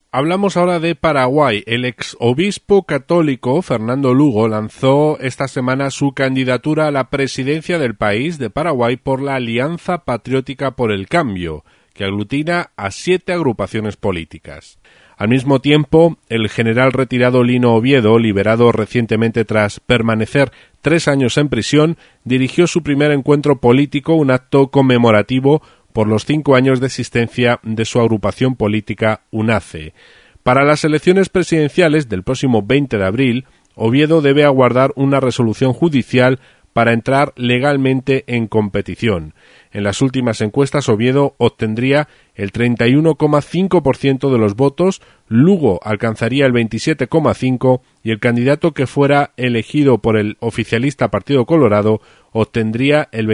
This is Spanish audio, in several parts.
Hablamos ahora de Paraguay. El exobispo católico Fernando Lugo lanzó esta semana su candidatura a la presidencia del país de Paraguay por la Alianza Patriótica por el Cambio, que aglutina a 7 agrupaciones políticas. Al mismo tiempo, el general retirado Lino Oviedo, liberado recientemente tras permanecer 3 años en prisión, dirigió su primer encuentro político, un acto conmemorativo por los 5 años de existencia de su agrupación política UNACE. Para las elecciones presidenciales del próximo 20 de abril, Oviedo debe aguardar una resolución judicial para entrar legalmente en competición. En las últimas encuestas, Oviedo obtendría el 31,5% de los votos, Lugo alcanzaría el 27,5% y el candidato que fuera elegido por el oficialista Partido Colorado obtendría el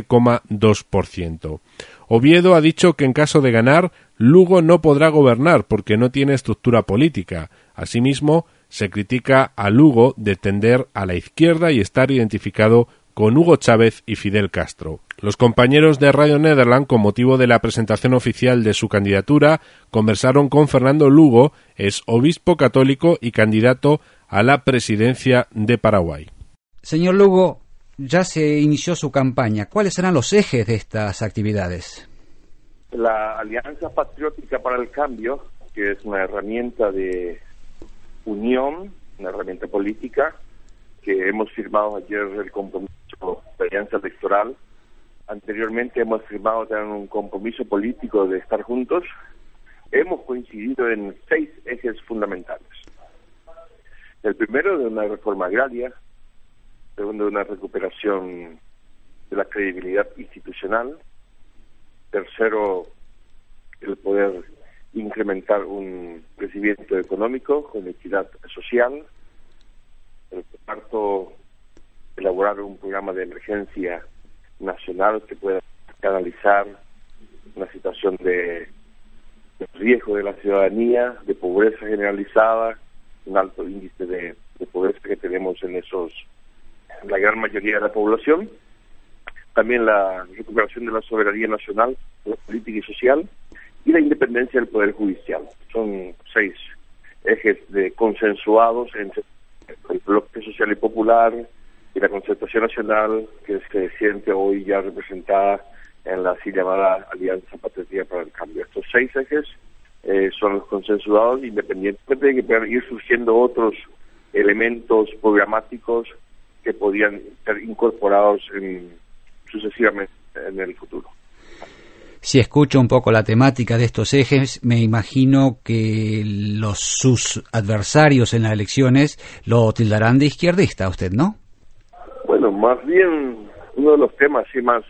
27,2%. Oviedo ha dicho que en caso de ganar, Lugo no podrá gobernar porque no tiene estructura política. Asimismo, se critica a Lugo de tender a la izquierda y estar identificado con Hugo Chávez y Fidel Castro. Los compañeros de Radio Nederland, con motivo de la presentación oficial de su candidatura, conversaron con Fernando Lugo, es obispo católico y candidato a la presidencia de Paraguay. Señor Lugo, ya se inició su campaña. ¿Cuáles serán los ejes de estas actividades? La Alianza Patriótica para el Cambio, que es una herramienta de unión, una herramienta política, que hemos firmado ayer el compromiso de alianza electoral. Anteriormente hemos firmado también un compromiso político de estar juntos. Hemos coincidido en 6 ejes fundamentales. El primero, de una reforma agraria. Segundo, de una recuperación de la credibilidad institucional. Tercero, el poder incrementar un crecimiento económico con equidad social. El cuarto, elaborar un programa de emergencia nacional que pueda canalizar una situación de riesgo de la ciudadanía, de pobreza generalizada, un alto índice de pobreza que tenemos en la gran mayoría de la población. También la recuperación de la soberanía nacional, la política y social, y la independencia del Poder Judicial. Son 6 ejes consensuados entre el Bloque Social y Popular y la Concertación Nacional, que se siente hoy ya representada en la así llamada Alianza Patriótica para el Cambio. Estos 6 ejes son los consensuados, independientemente de que puedan ir surgiendo otros elementos programáticos que podían ser incorporados sucesivamente en el futuro. Si escucho un poco la temática de estos ejes, me imagino que sus adversarios en las elecciones lo tildarán de izquierdista, usted, ¿no? Bueno, más bien uno de los temas sí más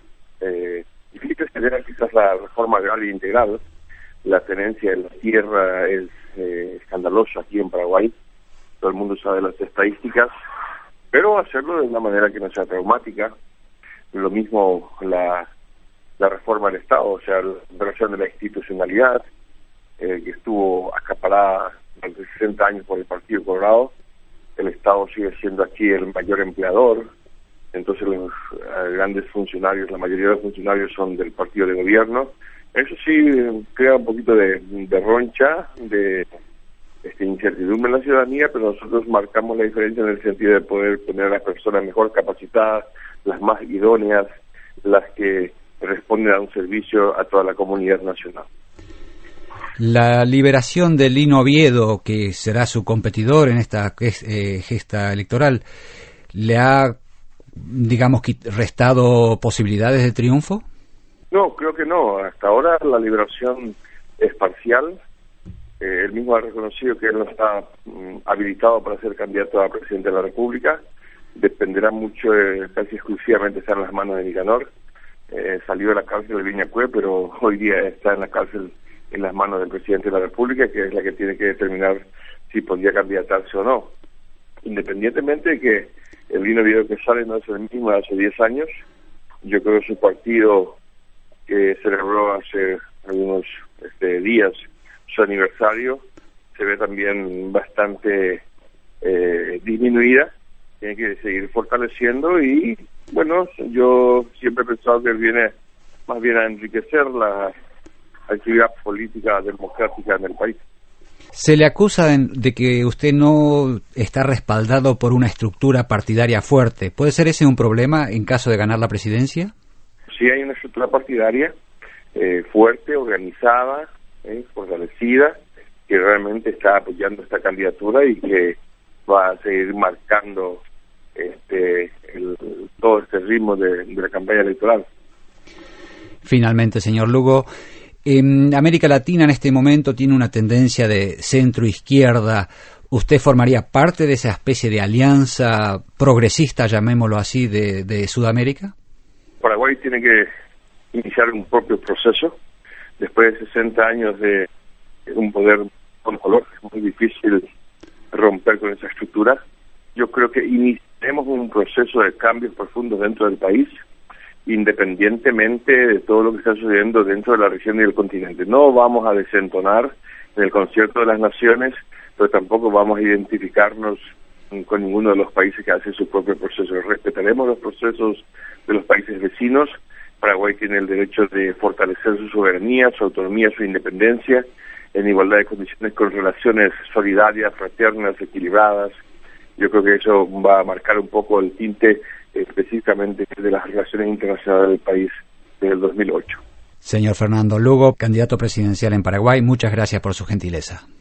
difíciles sería quizás la reforma agraria integral. La tenencia de la tierra es escandalosa aquí en Paraguay. Todo el mundo sabe las estadísticas, pero hacerlo de una manera que no sea traumática. Lo mismo la reforma del Estado, o sea, la operación de la institucionalidad, que estuvo acaparada durante 60 años por el Partido Colorado. El Estado sigue siendo aquí el mayor empleador, entonces los grandes funcionarios, la mayoría de los funcionarios son del partido de gobierno. Eso sí crea un poquito de roncha, de incertidumbre en la ciudadanía, pero nosotros marcamos la diferencia en el sentido de poder poner a las personas mejor capacitadas, las más idóneas, las que responden a un servicio a toda la comunidad nacional. La liberación de Lino Oviedo, que será su competidor en esta gesta electoral, ¿le ha, digamos, restado posibilidades de triunfo? No, creo que no. Hasta ahora la liberación es parcial. Él mismo ha reconocido que él no está habilitado para ser candidato a presidente de la República. Dependerá mucho, casi exclusivamente está en las manos de Nicanor. Salió de la cárcel de Viñacue, pero hoy día está en la cárcel en las manos del presidente de la República, que es la que tiene que determinar si podría candidatarse o no. Independientemente de que el Lino Oviedo que sale no es el mismo de hace 10 años, yo creo que su partido, que celebró hace algunos días su aniversario, se ve también bastante disminuida. Tiene que seguir fortaleciendo y, bueno, yo siempre he pensado que él viene más bien a enriquecer la actividad política democrática en el país. Se le acusa de que usted no está respaldado por una estructura partidaria fuerte. ¿Puede ser ese un problema en caso de ganar la presidencia? Sí, hay una estructura partidaria fuerte, organizada, fortalecida, que realmente está apoyando esta candidatura y que va a seguir marcando todo este ritmo de la campaña electoral. Finalmente, señor Lugo, América Latina en este momento tiene una tendencia de centro-izquierda. ¿Usted formaría parte de esa especie de alianza progresista, llamémoslo así, de Sudamérica? Paraguay tiene que iniciar un propio proceso. Después de 60 años de un poder monocolor, es muy difícil romper con esa estructura. Yo creo que iniciemos un proceso de cambios profundos dentro del país, independientemente de todo lo que está sucediendo dentro de la región y del continente. No vamos a desentonar en el concierto de las naciones, pero tampoco vamos a identificarnos con ninguno de los países que hacen su propio proceso. Respetaremos los procesos de los países vecinos. Paraguay tiene el derecho de fortalecer su soberanía, su autonomía, su independencia, en igualdad de condiciones, con relaciones solidarias, fraternas, equilibradas. Yo creo que eso va a marcar un poco el tinte específicamente de las relaciones internacionales del país desde el 2008. Señor Fernando Lugo, candidato presidencial en Paraguay, muchas gracias por su gentileza.